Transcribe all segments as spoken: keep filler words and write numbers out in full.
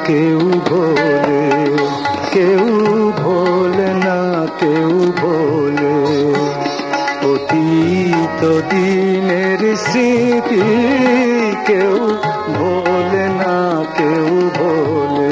কেউ ভোলে, কেউ ভোলে না কেউ ভোলে। অতীত দিনের স্মৃতি কেউ ভোলে না কেউ ভোলে।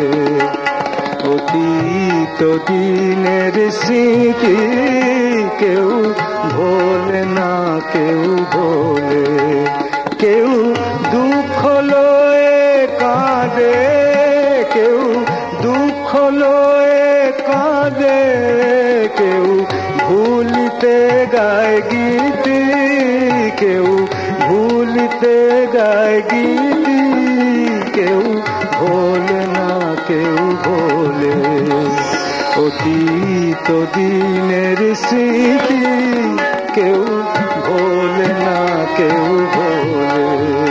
অতীত দিনের স্মৃতি কেউ ভোলে না কেউ ভোলে। কেউ দুঃখ লয়ে কাঁদে, কেউ দুঃখ লয়ে কাঁদে, কেউ ভুলিতে গায় গীতি, কেউ ভুলিতে গায় গীতি। কেউ ভোলে না কেউ ভোলে। অতীত দিনের স্মৃতি কেউ ভোলে না কেউ ভোলে।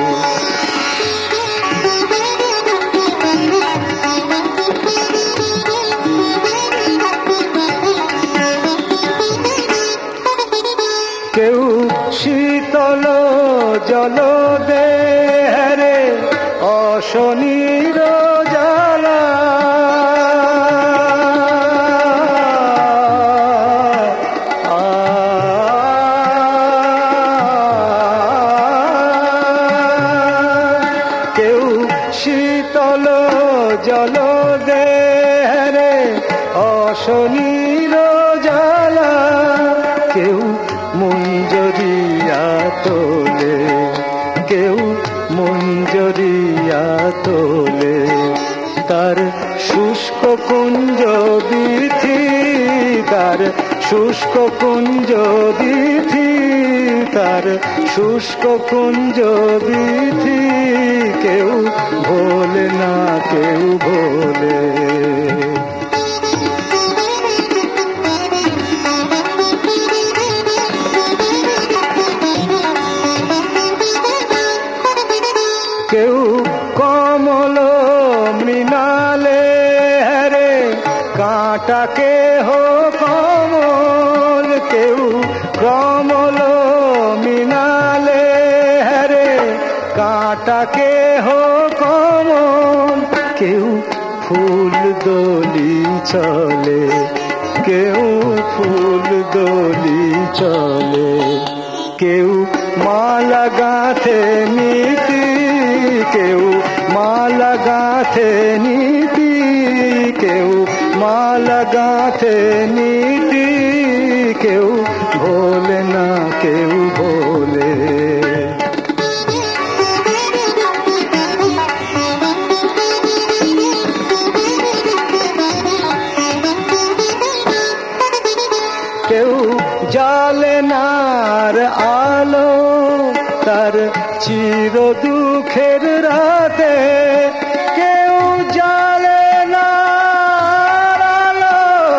কেউ শীতল জল দেহে অশনির জ্বালা, কেউ শীতল জল দেহে অশনির জ্বালা। কেউ মঞ্জরিয়া তোলে, কেউ মঞ্জরিয়া তোলে, তার শুষ্ক কুঞ্জ বিথি, তার শুষ্ক কুঞ্জ বিথি, তার শুষ্ক কুঞ্জ বিথি। কেউ ভোলে না কেউ ভোলে। কেউ কমল মৃণালে হরে কাঁটাকে হো কমল, কেউ কমল মৃণালে হরে কাঁটাকে হো কমল। কেউ ফুল দোলি চলে, কেউ ফুল দোলি চলে, কেউ মালা গাঁথে নীতি, কেউ মালা গাঁথে নীতি, কেউ মালা গাঁথে নীতি। কেউ ভোলে না কেউ ভোলে। কেউ জালে নার আলো তার চির দুঃখের রাতে, কেউ জালে নার আলো,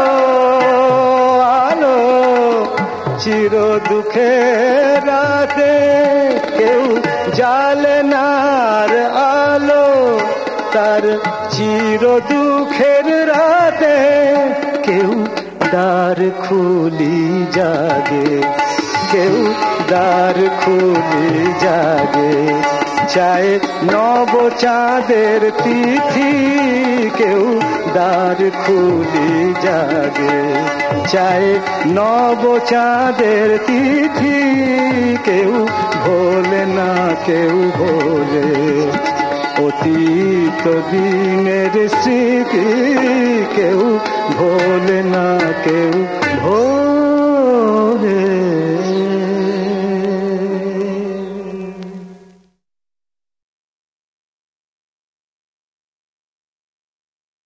আলো চির দুঃখের রাতে। কেউ জালে নার আলো তার চির দুঃখের রাতে। কেউ দ্বার খুলি জাগে, কেউ দ্বার খুলি জাগে, চায় নব চাঁদের তিথি। কেউ দ্বার খুলি জাগে, চায় নব চাঁদের তিথি। কেউ ভোলে না কেউ ভোলে। অতীত দিনের স্মৃতি কেউ ভোলে না কেউ ভোলে।